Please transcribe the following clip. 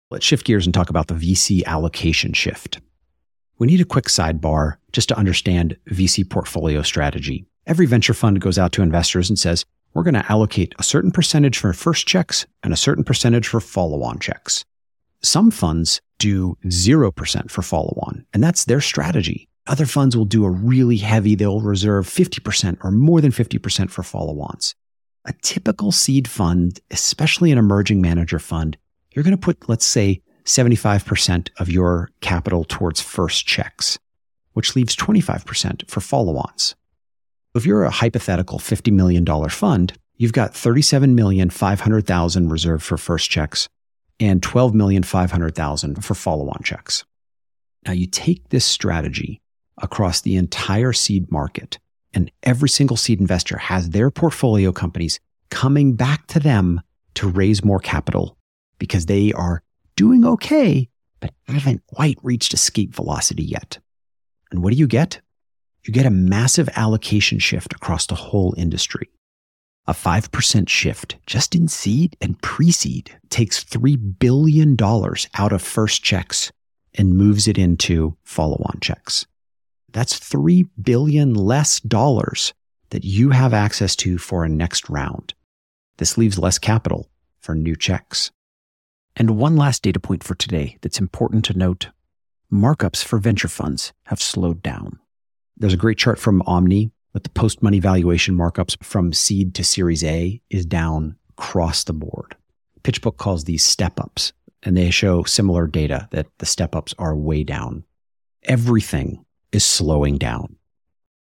Let's shift gears and talk about the VC allocation shift. We need a quick sidebar just to understand VC portfolio strategy. Every venture fund goes out to investors and says, we're going to allocate a certain percentage for first checks and a certain percentage for follow-on checks. Some funds do 0% for follow-on, and that's their strategy. Other funds will do a really heavy, they'll reserve 50% or more than 50% for follow-ons. A typical seed fund, especially an emerging manager fund, you're going to put, let's say, 75% of your capital towards first checks, which leaves 25% for follow-ons. If you're a hypothetical $50 million fund, you've got $37,500,000 reserved for first checks and $12,500,000 for follow-on checks. Now you take this strategy across the entire seed market, and every single seed investor has their portfolio companies coming back to them to raise more capital because they are doing okay, but haven't quite reached escape velocity yet. And what do? You get a massive allocation shift across the whole industry. A 5% shift just in seed and pre-seed takes $3 billion out of first checks and moves it into follow-on checks. That's $3 billion less dollars that you have access to for a next round. This leaves less capital for new checks. And one last data point for today that's important to note. Markups for venture funds have slowed down. There's a great chart from Omni with the post-money valuation markups from seed to Series A is down across the board. PitchBook calls these step-ups, and they show similar data that the step-ups are way down. Everything is slowing down.